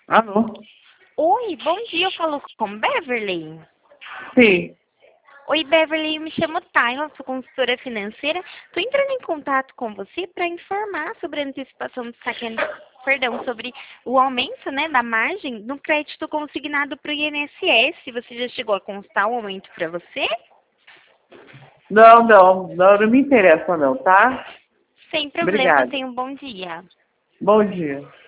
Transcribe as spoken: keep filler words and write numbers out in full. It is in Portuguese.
Alô? Oi, bom dia, eu falo com Beverly. Sim. Oi, Beverly, eu me chamo Tayla, sou consultora financeira. Estou entrando em contato com você para informar sobre a antecipação do saque, perdão, sobre o aumento, né, da margem no crédito consignado para o I N S S. Você já chegou a constar o aumento para você? Não, não, não, não me interessa não, tá? Sem problema, Obrigada. tenha um bom dia. Bom dia.